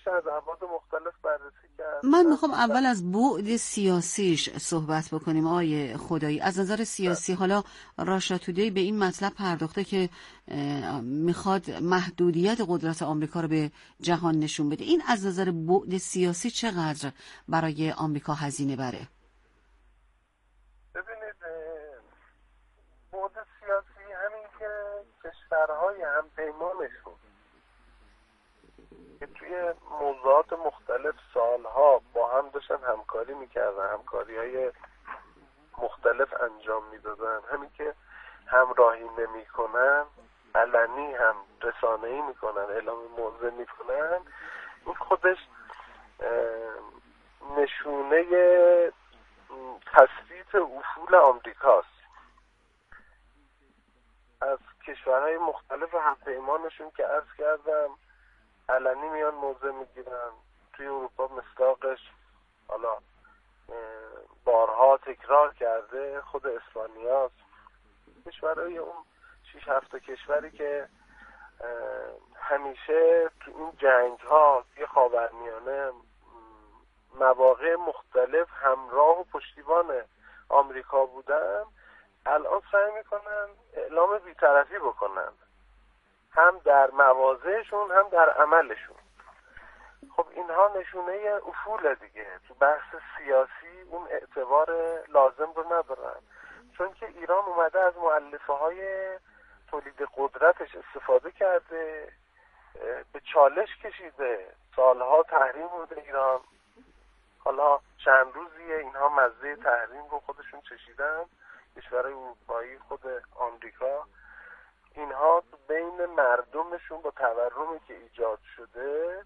میشه از ابعاد مختلف بررسی کرد. من میخوام اول از بعد سیاسیش صحبت بکنیم آقای خدایی. از نظر سیاسی حالا راشا تودی به این مطلب پرداخته که میخواد محدودیت قدرت آمریکا رو به جهان نشون بده. این از نظر بعد سیاسی چقدر برای آمریکا هزینه بره؟ ببینید بعد سیاسی همین که کشورهای هم پیمانشون که توی موضوعات مختلف سالها با هم داشتن همکاری میکردن، همکاری‌های مختلف انجام میدادن، همین که همراهی نمیکنن، علنی هم رسانه‌ای میکنن، اعلام موضع میکنن، این خودش نشونه تثبیت افول آمریکاست. از کشورهای مختلف همپیمانشون که عرض کردم علنی میان موضع میگیرن. توی اروپا مصداقش حالا بارها تکرار کرده خود اسپانیاست. کشورهای اون 6-7 کشوری که همیشه تو این جنگ ها توی خاورمیانه مواقع مختلف همراه و پشتیبان آمریکا بودن، الان سعی میکنن اعلام بی‌طرفی بکنن، هم در مواضعشون هم در عملشون. خب اینها نشونه افول دیگه. تو بحث سیاسی اون اعتبار لازم رو ندارن، چون که ایران اومده از مؤلفه های تولید قدرتش استفاده کرده، به چالش کشیده، سالها تحریم بوده ایران، حالا چند روزیه اینها مزه تحریم رو خودشون چشیدن، کشورهای اروپایی، خود آمریکا. اینها بین مردمشون با تورمی که ایجاد شده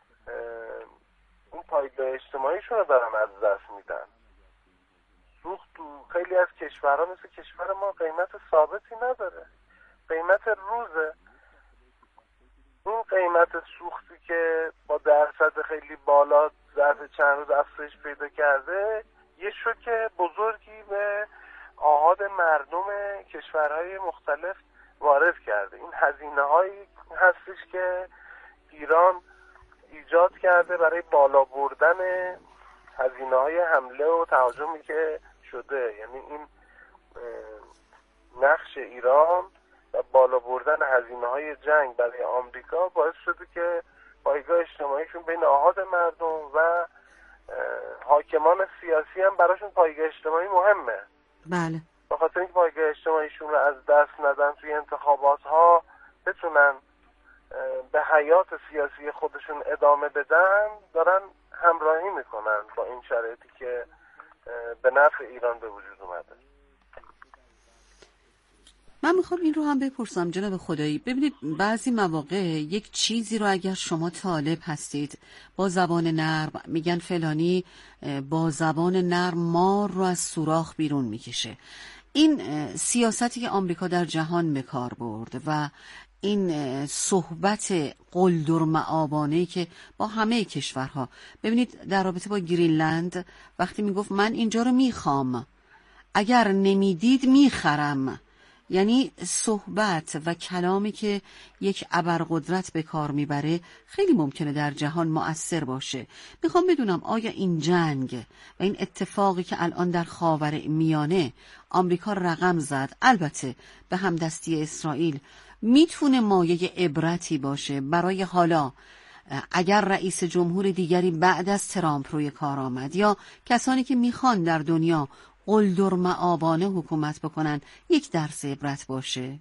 اون پایگاه اجتماعیشون رو دارن از دست میدن. سوخت تو خیلی از کشورها مثل کشور ما قیمت ثابتی نداره، قیمت روزه. این قیمت سوختی که با درصد خیلی بالا ظرف چند روز افزایش پیدا کرده یه شوک بزرگی به آحاد مردم کشورهای مختلف وارد کرده. این هزینه هایی هستش که ایران ایجاد کرده برای بالا بردن هزینه های حمله و تهاجمی که شده. یعنی این نقش ایران و بالا بردن هزینه های جنگ برای آمریکا باعث شده که پایگاه اجتماعیشون بین آحاد مردم و حاکمان سیاسی هم براشون پایگاه اجتماعی مهمه. بله. به خاطر اینکه پایگاه اجتماعیشون رو از دست ندن توی انتخابات ها، بتونن به حیات سیاسی خودشون ادامه بدن، دارن همراهی میکنن با این شرایطی که به نفع ایران به وجود اومده. من میخوام این رو هم بپرسم جناب خدایی. ببینید بعضی مواقع یک چیزی رو اگر شما طالب هستید با زبان نرم میگن فلانی با زبان نرم مار رو از سوراخ بیرون میکشه. این سیاستی که آمریکا در میان به کار برد و این صحبت قلدر معابانه‌ای که با همه کشورها، ببینید در رابطه با گرینلند وقتی میگفت من اینجا رو میخوام، اگر نمیدید میخرم، یعنی صحبت و کلامی که یک ابرقدرت به کار میبره خیلی ممکنه در جهان مؤثر باشه. میخوام بدونم آیا این جنگ و این اتفاقی که الان در خاورمیانه آمریکا رقم زد، البته به همدستی اسرائیل، میتونه مایه عبرتی باشه برای حالا اگر رئیس جمهور دیگری بعد از ترامپ روی کار آمد یا کسانی که میخوان در دنیا قلدر معابانه حکومت بکنن، یک درس عبرت باشه؟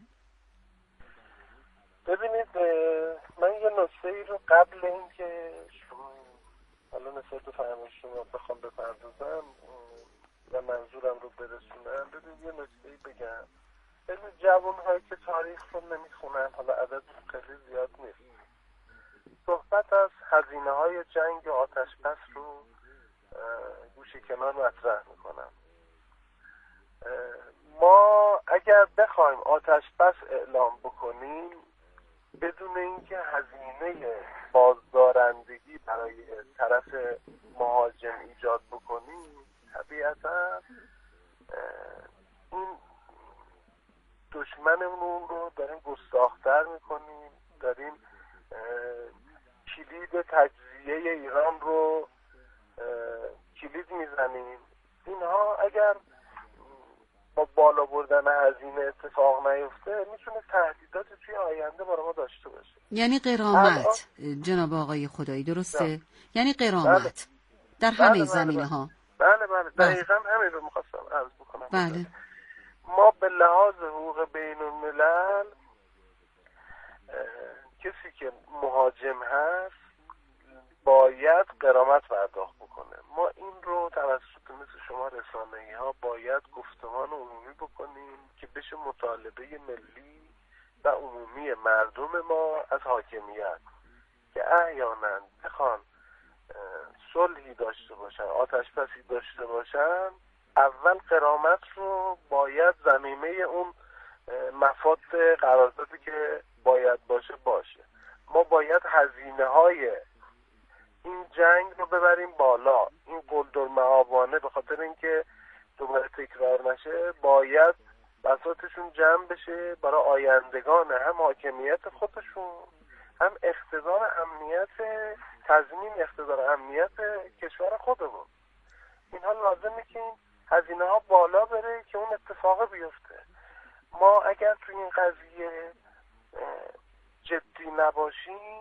ببینید من یه نکته ای رو قبل اینکه حالا نسبت به فرمایش شما بخوام بپردازم و منظورم رو برسونم، ببینید یه نکته ای بگم. ببینید جوان‌هایی که تاریخ رو نمیخونن، حالا عدد خیلی زیاد نیست، صحبت از هزینه‌های جنگ و آتش‌بس رو گوشه کنار مطرح میکنن. ما اگر بخوایم آتش بس اعلام بکنیم بدون اینکه هزینه بازدارندگی برای طرف مهاجم ایجاد بکنیم، طبیعتا این دشمنمون رو داریم گستاخ‌تر میکنیم، داریم کلید تجزیه تجزیه ایران رو کلید میزنیم. اینها اگر با بالا بردن هزینه اتفاق نیفته میتونه تهدیدات توی آینده برای ما داشته باشه. یعنی غرامت جناب آقای خدایی، درسته؟ یعنی غرامت در همه زمینه ها. بله دقیقا همین رو میخواستم عرض بکنم. بله. ما به لحاظ حقوق بین الملل کسی که مهاجم هست باید غرامت پرداخت بکنه. ما این رو توسط مثل شما رسانه‌ای ها باید گفتمان عمومی بکنیم که بشه مطالبه ملی و عمومی مردم ما از حاکمیت که احیانا بخوان صلحی داشته باشن، آتش‌بسی داشته باشن، اول غرامت رو باید ضمیمه اون مفاد قراردادی که باید باشه. ما باید هزینه‌های این جنگ رو ببریم بالا. این قلدرمعابانه به خاطر اینکه دوباره تکرار نشه باید بساطشون جمع بشه برای آیندگان هم حاکمیت خودشون، هم اقتدار امنیت، تضمین اقتدار امنیت کشور خودمون. اینها لازمه که این هزینه ها بالا بره که اون اتفاق بیفته. ما اگر تو این قضیه جدی نباشیم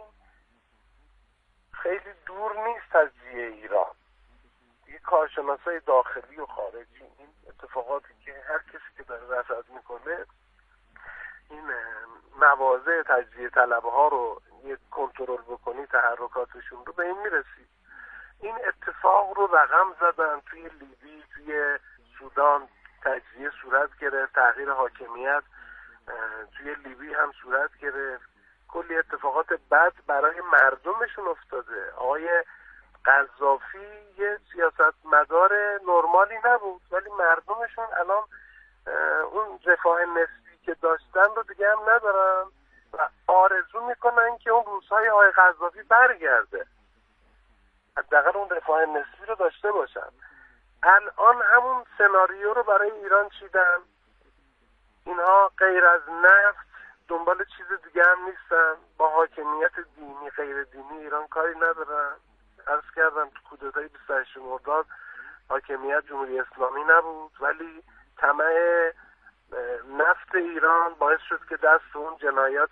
خیلی دور نیست تجزیه ایران. یه کارشناسای داخلی و خارجی این اتفاقاتی که هر کسی که داره رصد میکنه این مواضع تجزیه طلبه ها رو یه کنترل بکنی، تحرکاتشون رو، به این میرسی. این اتفاق رو رقم زدن توی لیبی، توی سودان تجزیه صورت گرفت، تغییر حاکمیت توی لیبی هم صورت گرفت، کلی اتفاقات بد برای مردمشون افتاده. آقای قذافی یه سیاستمدار نرمالی نبود ولی مردمشون الان اون رفاه نسبی که داشتن رو دیگه هم ندارن و آرزو میکنن که اون روزهای آقای قذافی برگرده، حداقل اون رفاه نسبی رو داشته باشن. الان همون سناریو رو برای ایران چیدن. اینها غیر از نفت دنبال چیز دیگه هم نیستن، با حاکمیت دینی غیر دینی ایران کاری ندارن. عرض کردم تو کودتای 28 مرداد حاکمیت جمهوری اسلامی نبود ولی طمع نفت ایران باعث شد که دست اون جنایات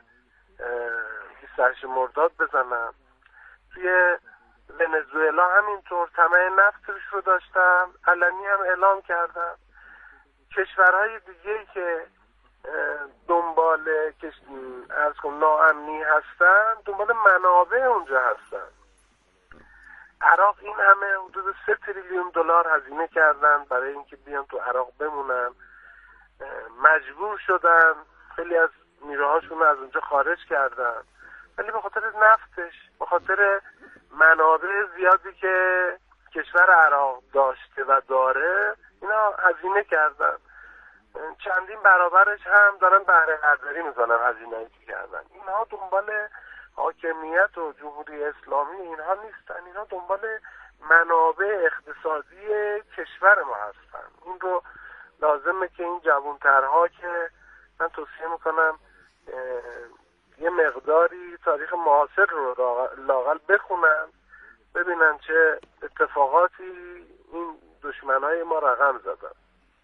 28 مرداد بزنن. توی ونزوئلا همینطور طمع نفتش رو داشتن، علنی هم اعلام کردن. کشورهای دیگه که دنبال ناامنی هستن دنبال منابع اونجا هستن. عراق این همه حدود 3 تریلیون دلار هزینه کردن برای اینکه بیان تو عراق بمونن، مجبور شدن خیلی از نیروهاشون رو از اونجا خارج کردن ولی به خاطر نفتش، به خاطر منابع زیادی که کشور عراق داشته و داره اینا هزینه کردن. چندین برابرش هم دارن بهره برداری میکنن هزینه‌ای که کردن. اینها دنبال حاکمیت و جمهوری اسلامی اینها نیستن، اینها دنبال منابع اقتصادی کشور ما هستن. این رو لازمه که این جوانترها که من توصیه میکنم یه مقداری تاریخ معاصر رو لااقل بخونن، ببینن چه اتفاقاتی این دشمنای ما رقم زدن.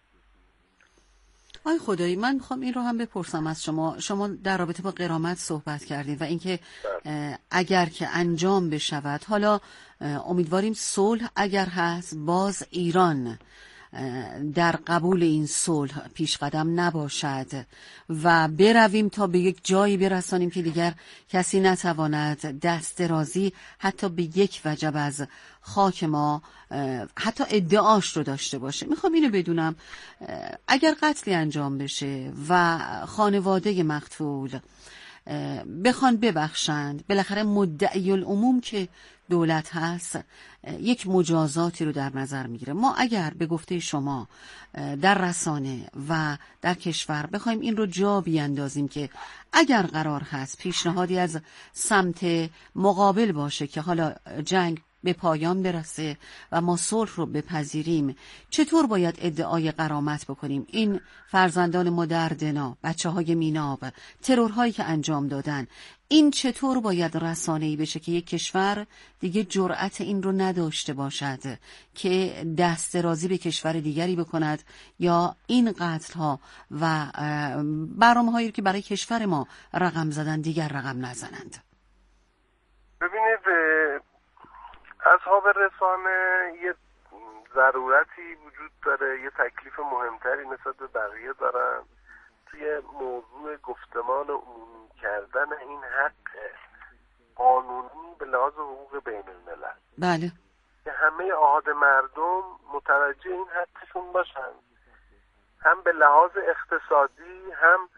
آی خدایی، من میخوام این رو هم بپرسم از شما در رابطه با غرامت صحبت کردید و اینکه اگر که انجام بشود، حالا امیدواریم صلح اگر هست باز ایران در قبول این صلح پیش قدم نباشد و برویم تا به یک جایی برسانیم که دیگر کسی نتواند دست درازی حتی به یک وجب از خاک ما حتی ادعاش رو داشته باشه. میخوام اینو بدونم اگر قتلی انجام بشه و خانواده مقتول بخوان ببخشند، بالاخره مدعی العموم که دولت هست یک مجازاتی رو در نظر میگیره. ما اگر به گفته شما در رسانه و در کشور بخوایم این رو جا بیاندازیم که اگر قرار هست پیشنهادی از سمت مقابل باشه که حالا جنگ به پایان برسه و ما صلح رو بپذیریم، چطور باید ادعای غرامت بکنیم؟ این فرزندان ما در دنا، بچه‌های میناب، ترورهایی که انجام دادن، این چطور باید رسانه‌ای بشه که یک کشور دیگه جرأت این رو نداشته باشد که دست درازی به کشور دیگری بکند یا این قتل‌ها و برنامه‌هایی که برای کشور ما رقم زدن دیگر رقم نزنند؟ ببینید، اصحاب رسانه یه ضرورتی وجود داره، یه تکلیف مهمتری نسبت به بقیه دارن توی موضوع گفتمان عمومی کردن این حق قانونی به لحاظ حقوق بین الملل. بله. که همه احاد مردم متوجه این حقشون باشن، هم به لحاظ اقتصادی، هم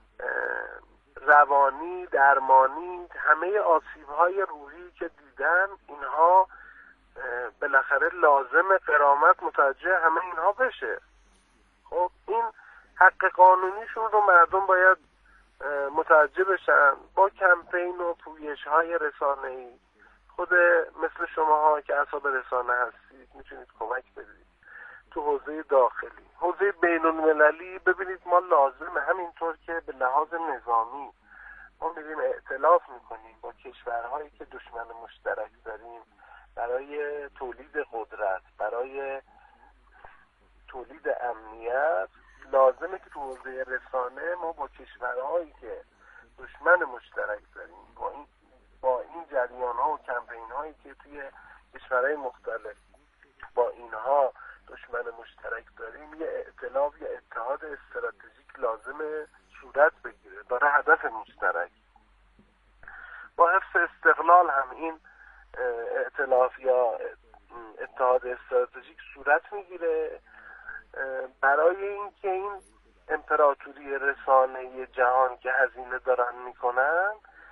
روانی، درمانی، همه آسیب‌های روحی که دیدن اینها بالاخره لازم غرامت متوجه همه اینها بشه. خب این حق قانونیشون رو مردم باید متوجه بشن با کمپین و پویش‌های رسانه‌ای. خود مثل شماها که اصحاب رسانه هستید میتونید کمک بدید تو حوزه داخلی. حوزه بین المللی ببینید ما لازمه، همینطور که به لحاظ نظامی ما میریم ائتلاف میکنیم با کشورهایی که دشمن مشترک داریم برای تولید قدرت، برای تولید امنیت، لازمه که تو حوزه رسانه ما با کشورهایی که دشمن مشترک داریم با این جریان ها و کمپین هایی که توی کشورهای مختلف با اینها دشمن مشترک داریم یه ائتلاف یا اتحاد استراتژیک لازمه صورت بگیره، داره هدف مشترک. با حفظ استقلال هم این ائتلاف یا اتحاد استراتژیک صورت میگیره برای اینکه این امپراتوری رسانه‌ای جهان که هزینه دارن میکنن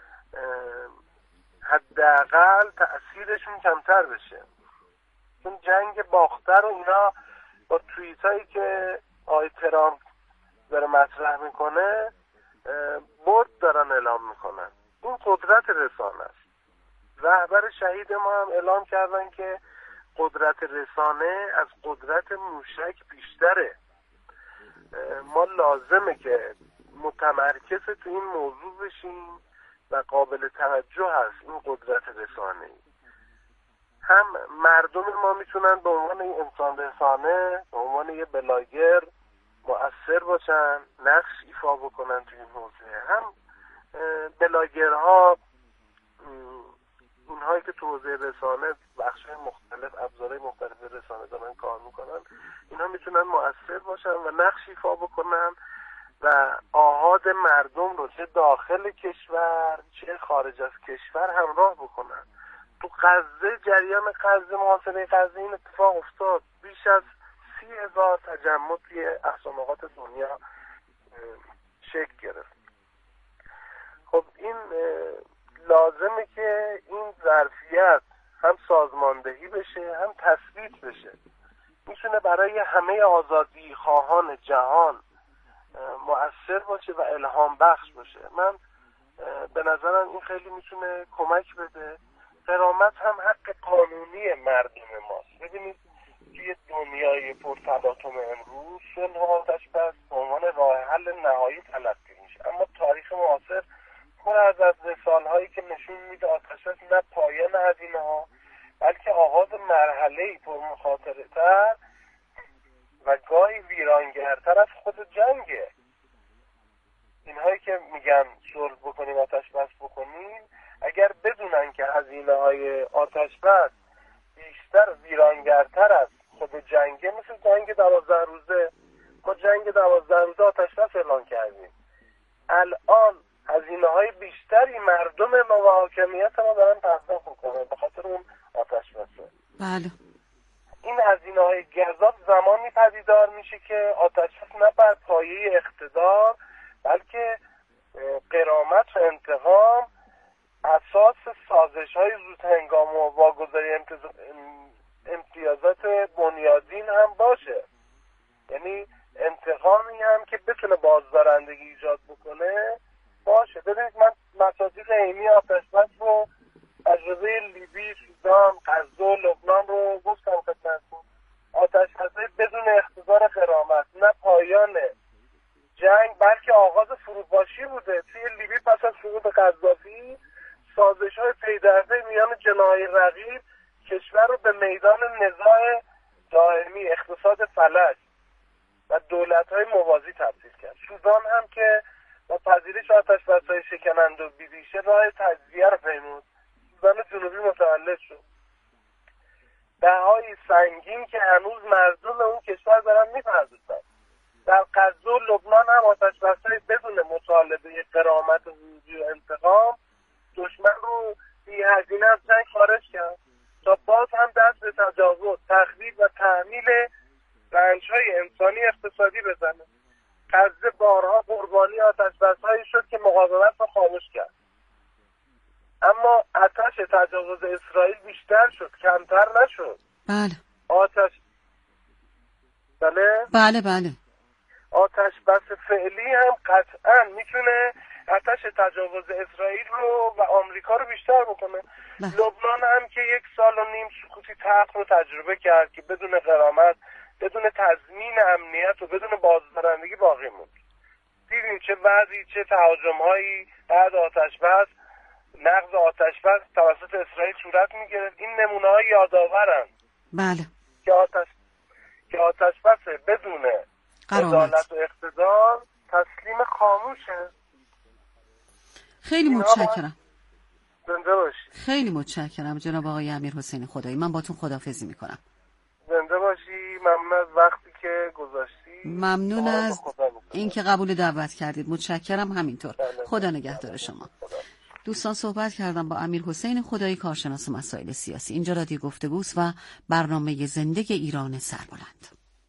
حداقل تأثیرشون کمتر بشه. چون جنگ باخته رو اینا با توییتایی که آقای ترامپ داره مطرح میکنه برد دارن اعلام میکنن. این قدرت رسانه است. رهبر شهید ما هم اعلام کردن که قدرت رسانه از قدرت موشک بیشتره. ما لازمه که متمرکز تو این موضوع بشیم و قابل توجه هست این قدرت رسانه‌ای. هم مردم ما میتونن به عنوان این انسان رسانه، به عنوان یه بلاگر مؤثر باشن، نقش ایفا بکنن تو این حوزه. هم بلاگرها، اونهایی که تو حوزه رسانه بخش‌های مختلف، ابزارهای مختلف رسانه دارن کار میکنن، اینها میتونن مؤثر باشن و نقش ایفا بکنن و آحاد مردم رو چه داخل کشور چه خارج از کشور همراه بکنن. تو غزه، جریان غزه، محاصره غزه این اتفاق افتاد. بیش از 30,000 تجمع توی اقصا نقاط دنیا شکل گرفت. خب این لازمه که این ظرفیت هم سازماندهی بشه هم تثبیت بشه. میتونه برای همه آزادی خواهان جهان مؤثر باشه و الهام بخش باشه. من به نظرم این خیلی میتونه کمک بده. غرامت هم حق قانونی مردم ماست. ببینید توی دنیای پرتلاطم امروز صلح و آتش‌بس به عنوان راه حل نهایی تلقی میشه، اما تاریخ معاصر پر از مثال‌هایی که نشون میده آتش‌بس نه پایان هزینه‌ها بلکه آغاز مرحله‌ای پرمخاطره‌تر و گاهی ویرانگرتر از خود جنگه. اینهایی که میگن صلح بکنیم آتش‌بس بکنیم، اگر بدونن که هزینه‌های آتش‌بس بیشتر ویرانگرتر از خود جنگه، مثل جنگ 12 روزه، ما جنگ 12 روزه آتش‌بس اعلان کردیم، الان هزینه‌های بیشتری مردم ما و حاکمیت ما دارن پرداخت میکنن به خاطر اون آتش‌بسه. بله. این هزینه‌های گزاف زمانی پدیدار میشه که آتش‌بس نه بر پایه اقتدار بلکه غرامت و انتقام اساس سازش‌های زودهنگام و واگذاری امتیازات بنیادین هم باشه. یعنی انتقامی هم که بتونه بازدارندگی ایجاد بکنه باشه. ببینید من مصادیق عینی آتش‌بس رو تجربه لیبی، سودان، غزه و لبنان رو گفتم خدمتتون. آتش‌بس بدون اقتدار غرامت نه پایان جنگ بلکه آغاز فروپاشی بوده. توی لیبی پس از سقوط قذافی سازش‌های پی‌درپی میان جناح رقیب کشور رو به میدان نزاع دائمی اقتصاد فلج و دولت‌های موازی تبدیل کرد. سودان هم که با پذیرش آتش‌بس‌های شکننده و بی‌ریشه راه تجزیه رو پیمود، سودان جنوبی متولد شد. بهای سنگین که هنوز مردم اون کشور دارن می‌پردازن. در غزه و لبنان هم آتش‌بس‌های بدون مطالبه غرامت حقوقی و انتقام دشمن رو بی‌هزینه از جنگ خارج کرد تا باز هم دست به تجاوز، تخریب و تحمیل رنج‌های انسانی اقتصادی بزنه. غزه بارها قربانی آتش‌بس‌هایی شد که مقاومت رو خاموش کرد. اما آتش تجاوز اسرائیل بیشتر شد، کمتر نشد. بله. بله. آتش بس فعلی هم قطعا میتونه آتش تجاوز اسرائیل رو و آمریکا رو بیشتر بکنه. لبنان هم که 1.5 سال سقوطی تلخ رو تجربه کرد که بدون غرامت، بدون تضمین امنیت و بدون بازدارندگی باقی موند. دیدیم چه وضعی، چه تهاجم‌هایی بعد آتش بس، نقض آتش بس توسط اسرائیل صورت می‌گرفت. این نمونه‌های یادآورن. بله. که آتش بس بدون عدالت و اقتدار تسلیم خاموشه. خیلی متشکرم. زنده باشی. خیلی متشکرم جناب آقای امیرحسین خدایی. من باتون خداحافظی میکنم. زنده باشی. ممنون از وقتی که گذاشتی. ممنون از اینکه قبول دعوت کردید. متشکرم. همینطور. خدا نگهدار شما. دوستان، صحبت کردم با امیرحسین خدایی، کارشناس مسائل سیاسی. اینجا رادیو گفتگوست و برنامه زنده ایران سربلند.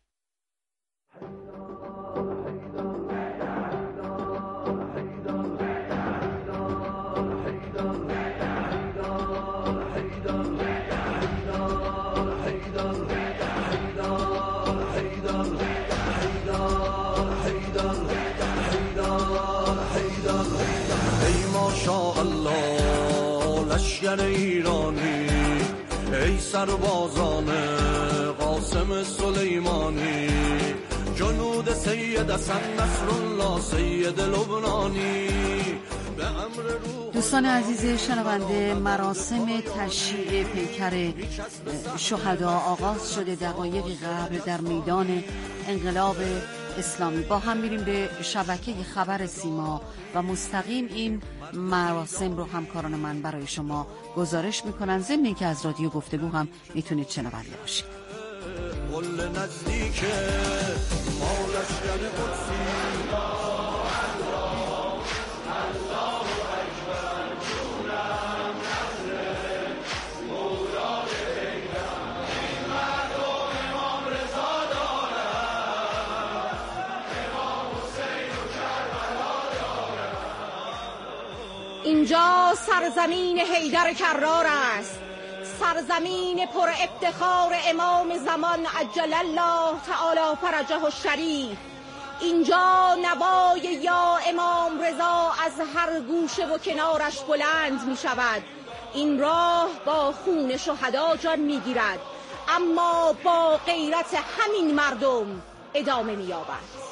لشکر ایرانی، ای سربازان قاسم سلیمانی، جنود سید حسن نصرالله سید لبنانی. دوستان عزیز شنونده، مراسم تشییع پیکر شهدا آغاز شده دقایقی قبل در میدان انقلاب اسلامی. با هم میریم به شبکه خبر سیما و مستقیم این مراسم رو همکاران من برای شما گزارش میکنن، ضمن که از رادیو گفتگو هم میتونید شنونده باشید. اینجا سرزمین حیدر کرار است، سرزمین پر افتخار امام زمان عجل الله تعالی فرجه الشریف. اینجا نوای یا امام رضا از هر گوشه و کنارش بلند می شود. این راه با خون شهدا جان می گیرد، اما با غیرت همین مردم ادامه می یابد.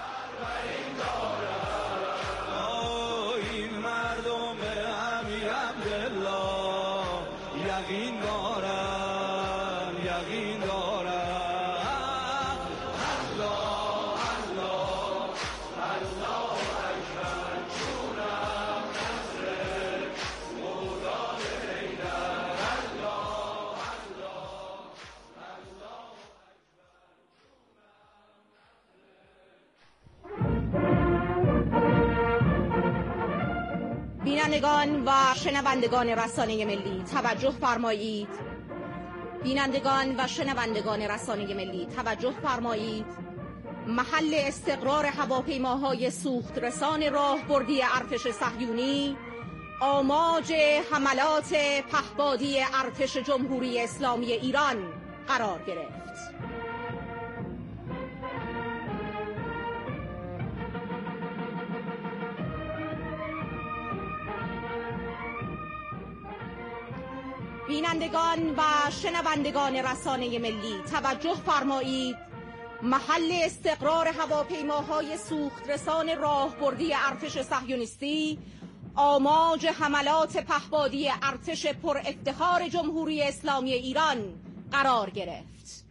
بینندگان و شنوندگان رسانه ملی توجه فرمایید. بینندگان و شنوندگان رسانه ملی توجه فرمایید. محل استقرار هواپیماهای سوخت رسان راهبردی ارتش صهیونی آماج حملات پهپادی ارتش جمهوری اسلامی ایران قرار گرفت. بینندگان و شنوندگان رسانه ملی توجه فرمایید. محل استقرار هواپیماهای سوخترسان راهبردی ارتش صهیونیستی، آماج حملات پهپادی ارتش پر افتخار جمهوری اسلامی ایران قرار گرفت.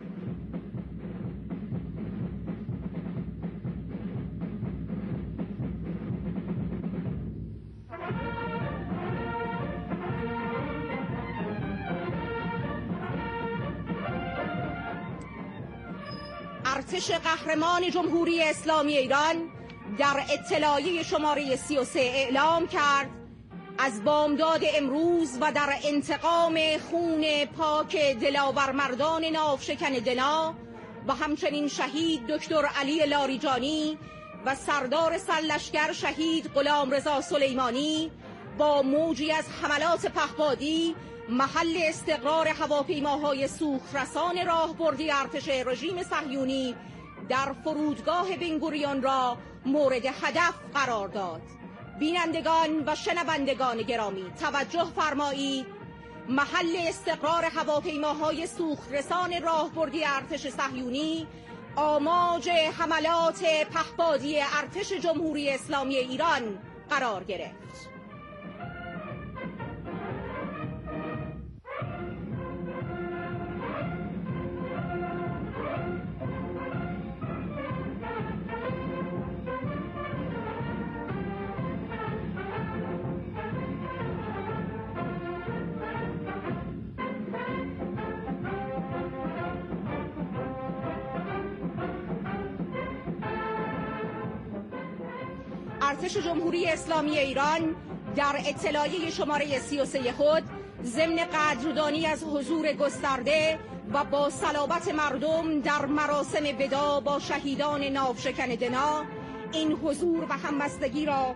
ارتش قهرمان جمهوری اسلامی ایران در اطلاعیه شماره 33 اعلام کرد از بامداد امروز و در انتقام خون پاک دلاور مردان ناوشکن دنا و همچنین شهید دکتر علی لاریجانی و سردار سرلشکر شهید غلامرضا سلیمانی با موجی از حملات پهپادی محل استقرار هواپیماهای سوخترسان راهبردی ارتش رژیم صهیونی در فرودگاه بن‌گوریون را مورد هدف قرار داد. بینندگان و شنوندگان گرامی توجه فرمایید، محل استقرار هواپیماهای سوخترسان راهبردی ارتش صهیونی آماج حملات پهپادی ارتش جمهوری اسلامی ایران قرار گرفت. ارتش جمهوری اسلامی ایران در اطلاعیه شماره 33 خود ضمن قدردانی از حضور گسترده و با صلابت مردم در مراسم وداع با شهیدان ناوشکن دنا این حضور و همبستگی را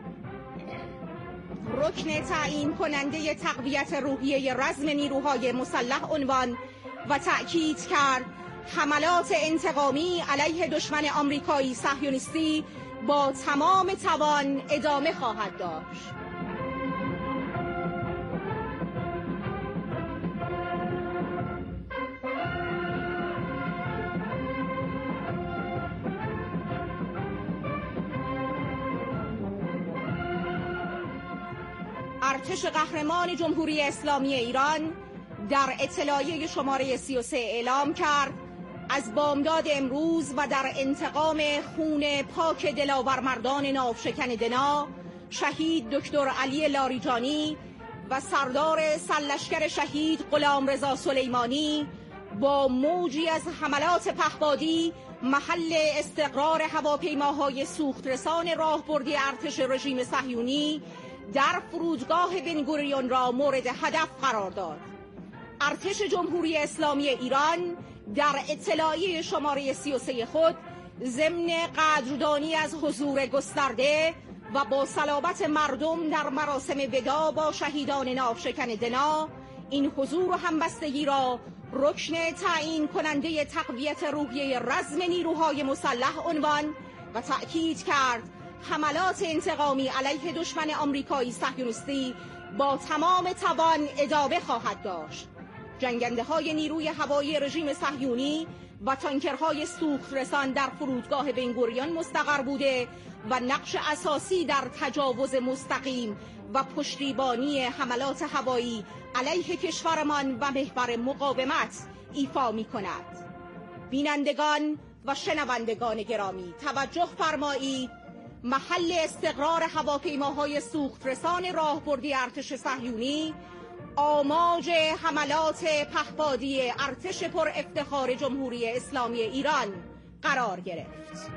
رکن تعیین کننده تقویت روحیه رزم نیروهای مسلح عنوان و تأکید کرد حملات انتقامی علیه دشمن آمریکایی صهیونیستی با تمام توان ادامه خواهد داشت. ارتش قهرمان جمهوری اسلامی ایران در اطلاعیه شماره 33 اعلام کرد از بامداد امروز و در انتقام خون پاک دلاور مردان ناوشکن دنا شهید دکتر علی لاریجانی و سردار سرلشکر شهید غلامرضا سلیمانی با موجی از حملات پهپادی محل استقرار هواپیماهای سوخترسان راهبردی ارتش رژیم صهیونی در فرودگاه بن‌گوریون را مورد هدف قرار داد. ارتش جمهوری اسلامی ایران در اطلاعیه شماره 33 خود ضمن قدردانی از حضور گسترده و با صلابت مردم در مراسم وداع با شهیدان ناوشکن دنا این حضور و همبستگی را رکن تعیین کننده تقویت روحیه رزم نیروهای مسلح عنوان و تأکید کرد حملات انتقامی علیه دشمن آمریکایی صهیونیستی با تمام توان ادامه خواهد داشت. جنگنده‌های نیروی هوایی رژیم صهیونی و تانکرهای سوخترسان در فرودگاه بن‌گوریون مستقر بوده و نقش اساسی در تجاوز مستقیم و پشتیبانی حملات هوایی علیه کشورمان و محور مقاومت ایفا می‌کند. بینندگان و شنوندگان گرامی توجه فرمایید، محل استقرار هواپیماهای سوخترسان راهبردی ارتش صهیونی آماج حملات پهپادی ارتش پر افتخار جمهوری اسلامی ایران قرار گرفت.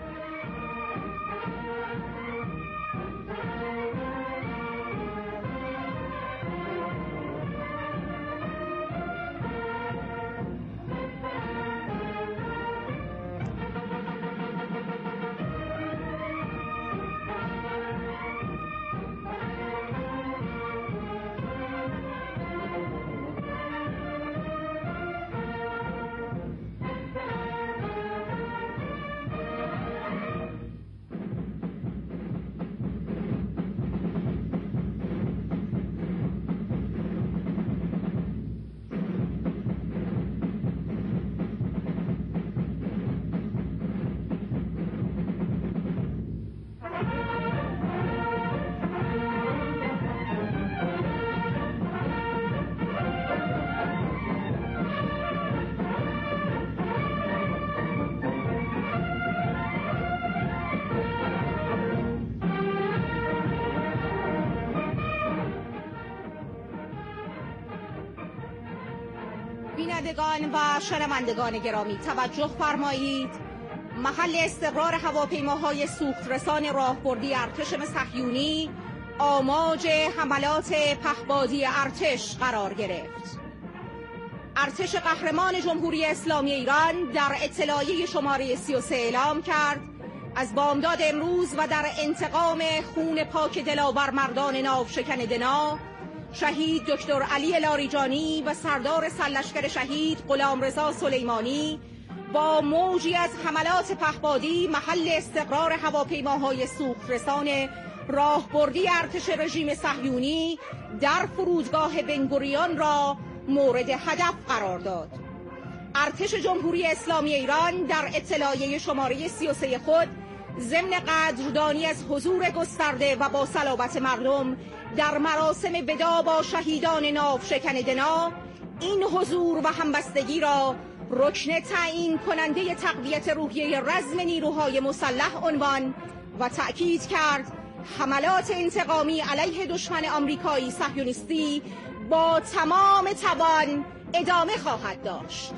بینندگان و شنوندگان گرامی توجه فرمایید. محل استقرار هواپیماهای سوخترسان راهبردی ارتش صهیونی آماج حملات پهپادی ارتش قرار گرفت. ارتش قهرمان جمهوری اسلامی ایران در اطلاعیه شماره 33 اعلام کرد از بامداد امروز و در انتقام خون پاک دلاور مردان ناوشکن دنا، شهید دکتر علی لاریجانی و سردار سرلشکر شهید غلامرضا سلیمانی با موجی از حملات پهپادی محل استقرار هواپیماهای سوخترسان راهبردی ارتش رژیم صهیونی در فرودگاه بن‌گوریون را مورد هدف قرار داد. ارتش جمهوری اسلامی ایران در اطلاعیه شماره 33 خود ضمن قدردانی از حضور گسترده و با صلابت مردم در مراسم وداع با شهیدان ناوشکن دنا، این حضور و همبستگی را رکن تعیین کننده تقویت روحیه رزم نیروهای مسلح عنوان و تأکید کرد حملات انتقامی علیه دشمن آمریکایی صهیونیستی با تمام توان ادامه خواهد داشت.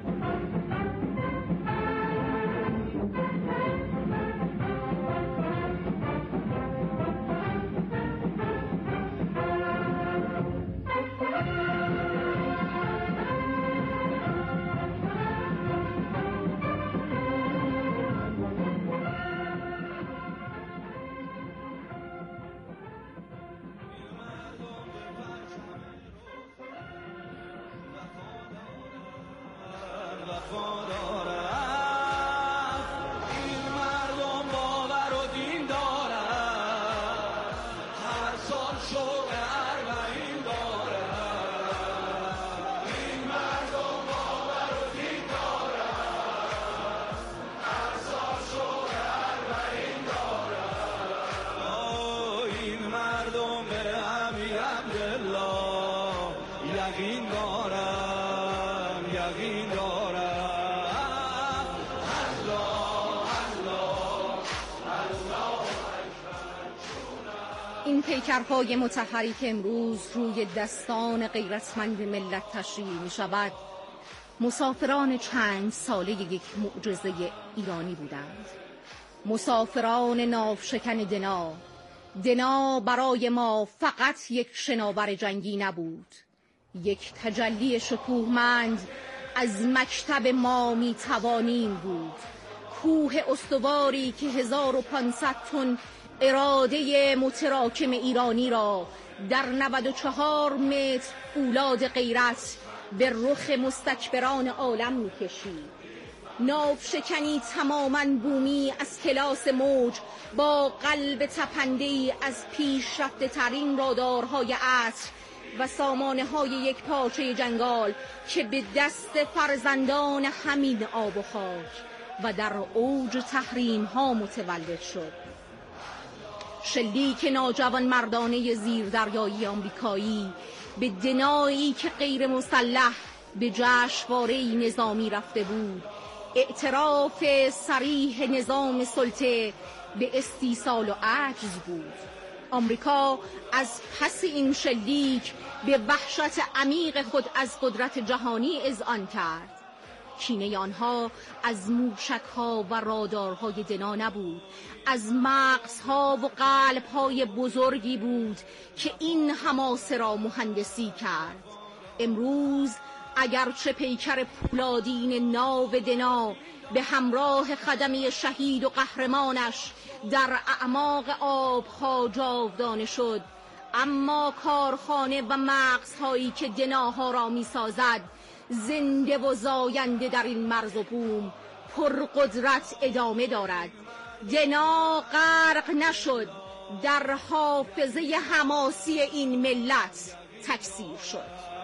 این پیکرهای مطهری که امروز روی دستان غیرتمند ملت تشریح می شود مسافران چند ساله یک معجزه ایرانی بودند. مسافران ناوشکن دنا برای ما فقط یک شناور جنگی نبود، یک تجلی شکوهمند از مکتب ما می توانیم بود، کوه استواری که 1500 تن اراده متراکم ایرانی را در 94 متر فولاد غیرت به رخ مستکبران عالم می‌کشید. ناوشکنی تماماً بومی از کلاس موج با قلب تپنده‌ای از پیشرفته ترین رادارهای عصر و سامانه‌های یک پارچه جنگال که به دست فرزندان همین آب و خاک و در اوج تحریم‌ها متولد شد. شلیک ناجوان مردانه زیردریایی آمریکایی به دنایی که غیر مسلح به جشنواره‌ای نظامی رفته بود، اعتراف صریح نظام سلطه به استیصال و عجز بود. آمریکا از پس این شلیک به وحشت عمیق خود از قدرت جهانی اذعان کرد. کینه آنها از موشک‌ها و رادارهای دنا نبود، از مغزها و قلب‌های بزرگی بود که این حماسه را مهندسی کرد. امروز اگرچه پیکر پولادین ناو دنا به همراه خدمه شهید و قهرمانش در اعماق آبها جاودانه شد، اما کارخانه و مغزهایی که دناها را می‌سازد زنده و زاینده در این مرز و بوم پرقدرت ادامه دارد. دنا غرق نشد، در حافظه حماسی این ملت تکثیر شد.